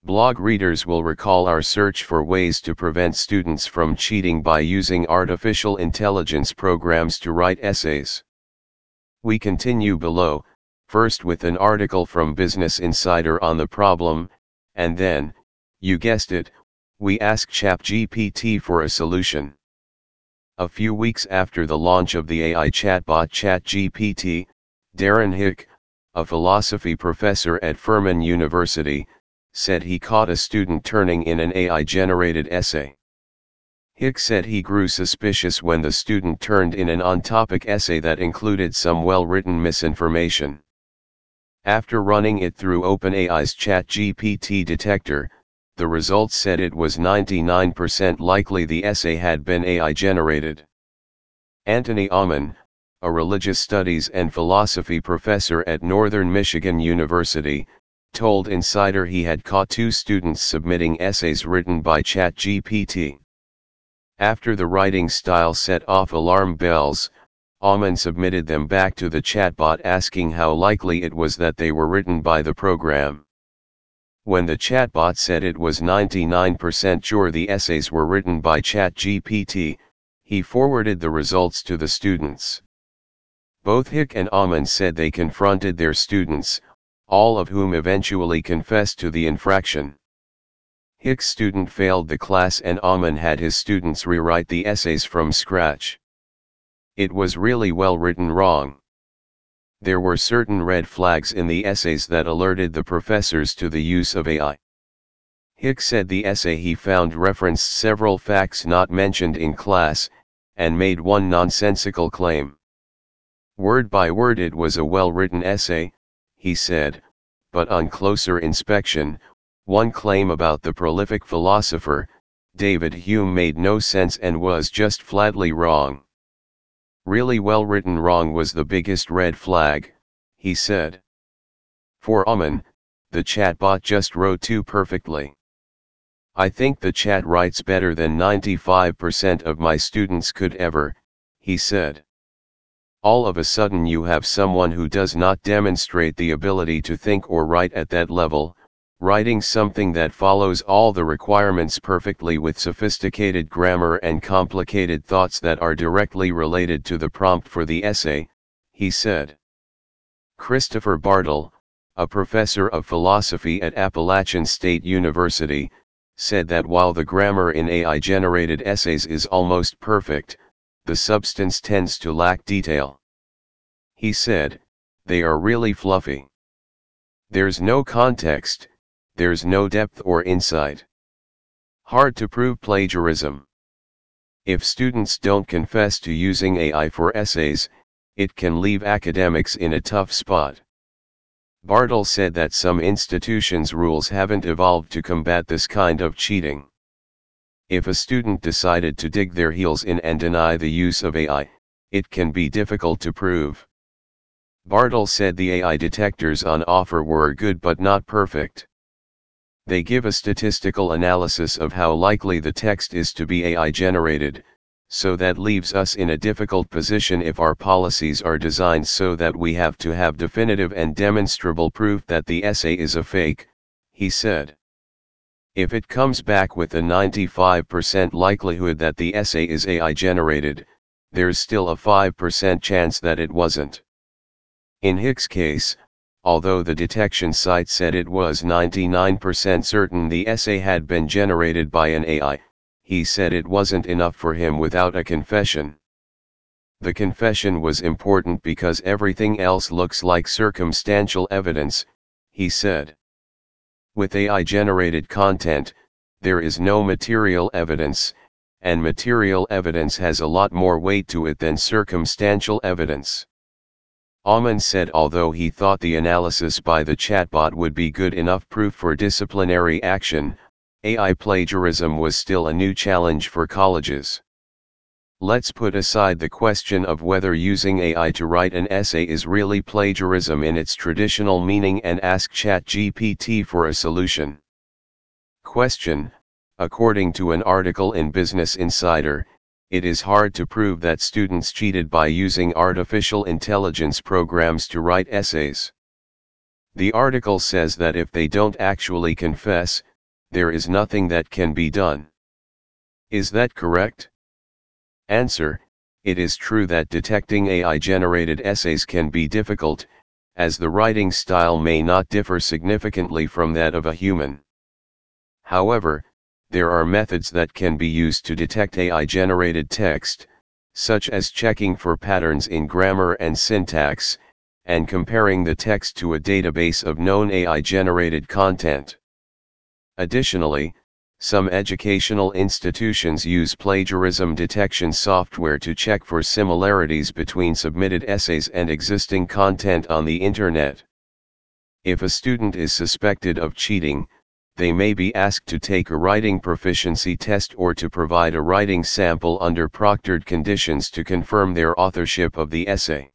Blog readers will recall our search for ways to prevent students from cheating by using artificial intelligence programs to write essays. We continue below, first with an article from Business Insider on the problem, and then, you guessed it, we ask ChatGPT for a solution. A few weeks after the launch of the AI chatbot ChatGPT, Darren Hick, a philosophy professor at Furman University, said he caught a student turning in an AI-generated essay. Hick said he grew suspicious when the student turned in an on-topic essay that included some well-written misinformation. After running it through OpenAI's ChatGPT detector, the results said it was 99% likely the essay had been AI-generated. Anthony Aumann, a religious studies and philosophy professor at Northern Michigan University, told Insider he had caught two students submitting essays written by ChatGPT. After the writing style set off alarm bells, Aumann submitted them back to the chatbot asking how likely it was that they were written by the program. When the chatbot said it was 99% sure the essays were written by ChatGPT, he forwarded the results to the students. Both Hick and Aumann said they confronted their students, all of whom eventually confessed to the infraction. Hick's student failed the class and Aumann had his students rewrite the essays from scratch. It was really well written wrong. There were certain red flags in the essays that alerted the professors to the use of AI. Hick said the essay he found referenced several facts not mentioned in class, and made one nonsensical claim. Word by word it was a well-written essay, he said, but on closer inspection, one claim about the prolific philosopher, David Hume made no sense and was just flatly wrong. Really well-written wrong was the biggest red flag, he said. For Aumann, the chatbot just wrote too perfectly. I think the chat writes better than 95% of my students could ever, he said. All of a sudden you have someone who does not demonstrate the ability to think or write at that level, writing something that follows all the requirements perfectly with sophisticated grammar and complicated thoughts that are directly related to the prompt for the essay, he said. Christopher Bartle, a professor of philosophy at Appalachian State University, said that while the grammar in AI-generated essays is almost perfect, the substance tends to lack detail. He said, they are really fluffy. There's no context, there's no depth or insight. Hard to prove plagiarism. If students don't confess to using AI for essays, it can leave academics in a tough spot. Bartle said that some institutions' rules haven't evolved to combat this kind of cheating. If a student decided to dig their heels in and deny the use of AI, it can be difficult to prove. Bartle said the AI detectors on offer were good but not perfect. They give a statistical analysis of how likely the text is to be AI-generated, so that leaves us in a difficult position if our policies are designed so that we have to have definitive and demonstrable proof that the essay is a fake, he said. If it comes back with a 95% likelihood that the essay is AI-generated, there's still a 5% chance that it wasn't. In Hick's case, although the detection site said it was 99% certain the essay had been generated by an AI, he said it wasn't enough for him without a confession. The confession was important because everything else looks like circumstantial evidence, he said. With AI-generated content, there is no material evidence, and material evidence has a lot more weight to it than circumstantial evidence. Aumann said although he thought the analysis by the chatbot would be good enough proof for disciplinary action, AI plagiarism was still a new challenge for colleges. Let's put aside the question of whether using AI to write an essay is really plagiarism in its traditional meaning and ask ChatGPT for a solution. Question: according to an article in Business Insider, it is hard to prove that students cheated by using artificial intelligence programs to write essays. The article says that if they don't actually confess, there is nothing that can be done. Is that correct? Answer: it is true that detecting AI-generated essays can be difficult, as the writing style may not differ significantly from that of a human. However, there are methods that can be used to detect AI-generated text, such as checking for patterns in grammar and syntax, and comparing the text to a database of known AI-generated content. Additionally, some educational institutions use plagiarism detection software to check for similarities between submitted essays and existing content on the internet. If a student is suspected of cheating, they may be asked to take a writing proficiency test or to provide a writing sample under proctored conditions to confirm their authorship of the essay.